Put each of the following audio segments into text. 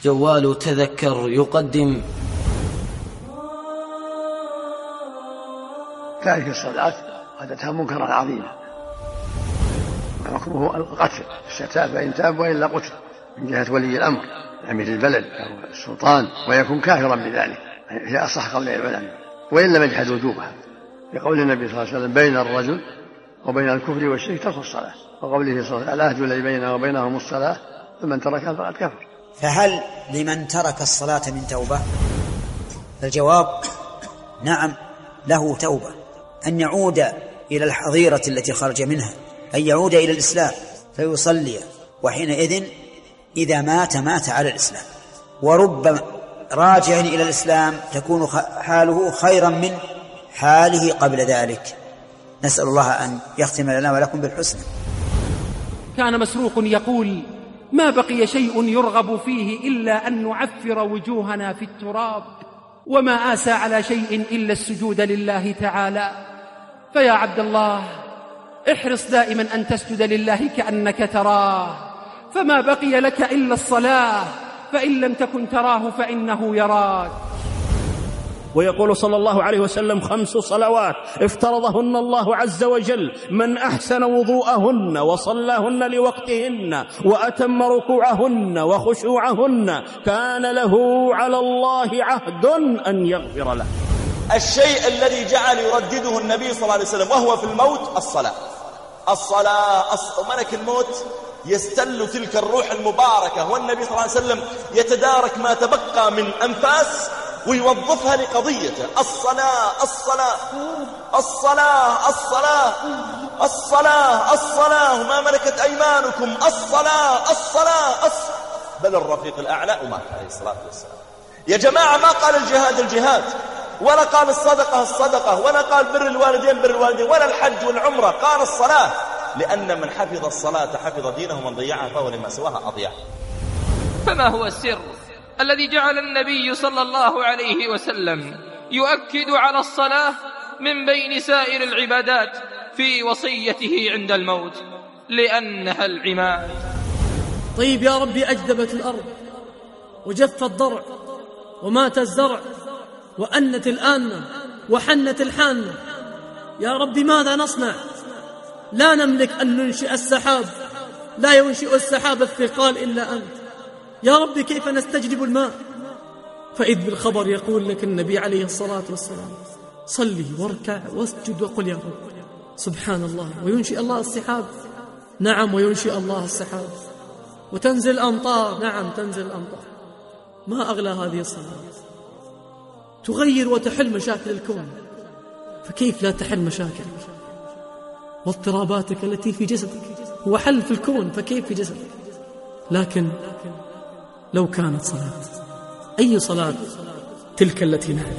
جوال تذكر يقدم تارك الصلاة عادتها منكرا عظيما، وحكمه القتل الشتات فإن تاب وإلا قتل من جهة ولي الأمر أمير البلد أو السلطان، ويكون كافرا بذلك هي أصح قول العلماء، وإن لم يجحد وجوبها، لقول النبي صلى الله عليه وسلم بين الرجل وبين الكفر والشرك ترك الصلاة، وقوله صلى الله عليه وسلم العهد الذي بيننا وبينهم الصلاة فمن تركها فقد كفر. فهل لمن ترك الصلاة من توبة؟ الجواب نعم، له توبة، أن يعود إلى الحظيرة التي خرج منها، أن يعود إلى الإسلام فيصلي، وحينئذ إذا مات على الإسلام، ورب راجع إلى الإسلام تكون حاله خيرا من حاله قبل ذلك. نسأل الله أن يختم لنا ولكم بالحسنى. كان مسروق يقول: ما بقي شيء يرغب فيه إلا أن نعفر وجوهنا في التراب، وما آسى على شيء إلا السجود لله تعالى. فيا عبد الله، احرص دائما أن تسجد لله كأنك تراه، فما بقي لك إلا الصلاة، فإن لم تكن تراه فإنه يراك. ويقول صلى الله عليه وسلم: 5 صلوات افترضهن الله عز وجل، من أحسن وضوءهن وصلاهن لوقتهن وأتم ركوعهن وخشوعهن كان له على الله عهد أن يغفر له. الشيء الذي جعل يردده النبي صلى الله عليه وسلم وهو في الموت الصلاة. ملك الموت يستل تلك الروح المباركة، والنبي صلى الله عليه وسلم يتدارك ما تبقى من أنفاس ويوظفها لقضيته: الصلاة الصلاة الصلاة الصلاة الصلاة الصلاة، ما ملكت أيمانكم، الصلاة الصلاة بل الرفيق الأعلى. ومات عليه الصلاة والسلام. يا جماعة، ما قال الجهاد ولا قال الصدقة ولا قال بر الوالدين ولا الحج والعمرة، قال الصلاة، لأن من حفظ الصلاة حفظ دينه، ومن ضيعها فهو لما سواها أضيع. فما هو السر الذي جعل النبي صلى الله عليه وسلم يؤكد على الصلاة من بين سائر العبادات في وصيته عند الموت؟ لأنها العماد. طيب يا ربي، أجدبت الأرض وجف الضرع ومات الزرع وأنت الآنة وحنت الحانة، يا ربي ماذا نصنع؟ لا نملك أن ننشئ السحاب، لا ينشئ السحاب الثقال إلا أنت. يا ربي كيف نستجلب الماء؟ فإذ بالخبر يقول لك النبي عليه الصلاة والسلام: صلي واركع واسجد وقل يا رب. سبحان الله، وينشئ الله السحاب. نعم، وينشئ الله السحاب، وتنزل الأمطار. نعم، تنزل الأمطار. ما أغلى هذه الصلاة، تغير وتحل مشاكل الكون، فكيف لا تحل مشاكل واضطراباتك التي في جسدك؟ هو حل في الكون، فكيف في جسدك؟ لكن لو كانت صلاة، أي صلاة تلك التي نحن؟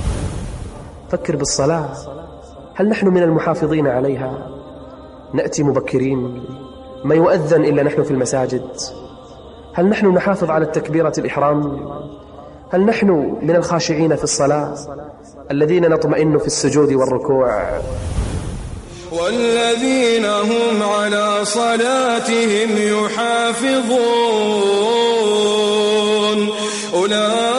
فكر بالصلاة، هل نحن من المحافظين عليها؟ نأتي مبكرين، ما يؤذن إلا نحن في المساجد؟ هل نحن نحافظ على التكبيرة الإحرام؟ هل نحن من الخاشعين في الصلاة الذين نطمئن في السجود والركوع؟ والذين هم على صلاتهم يحافظون أولئك